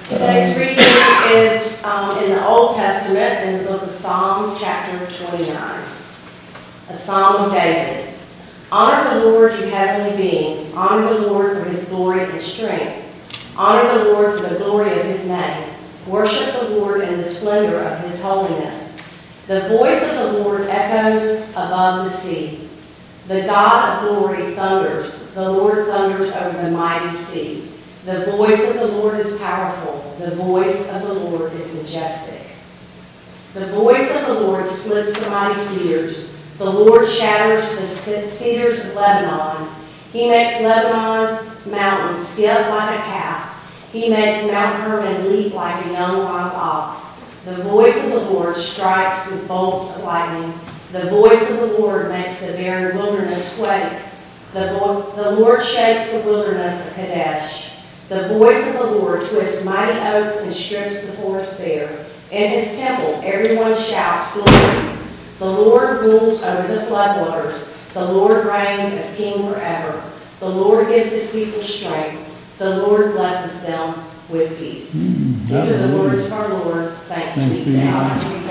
Today's reading is in the Old Testament in the book of Psalm, chapter 29. A Psalm of David. Honor the Lord, you heavenly beings. Honor the Lord for his glory and strength. Honor the Lord for the glory of his name. Worship the Lord in the splendor of his holiness. The voice of the Lord echoes above the sea. The God of glory thunders. The Lord thunders over the mighty sea. The voice of the Lord is powerful. The voice of the Lord is majestic. The voice of the Lord splits the mighty cedars. The Lord shatters the cedars of Lebanon. He makes Lebanon's mountains skip like a calf. He makes Mount Hermon leap like a young wild ox. The voice of the Lord strikes with bolts of lightning. The voice of the Lord makes the barren wilderness quake. The Lord shakes the wilderness of Kadesh. The voice of the Lord twists mighty oaks and strips the forest bare. In his temple, everyone shouts glory. The Lord rules over the floodwaters. The Lord reigns as king forever. The Lord gives his people strength. The Lord blesses them with peace. These are the words of our Lord. Thanks be to God.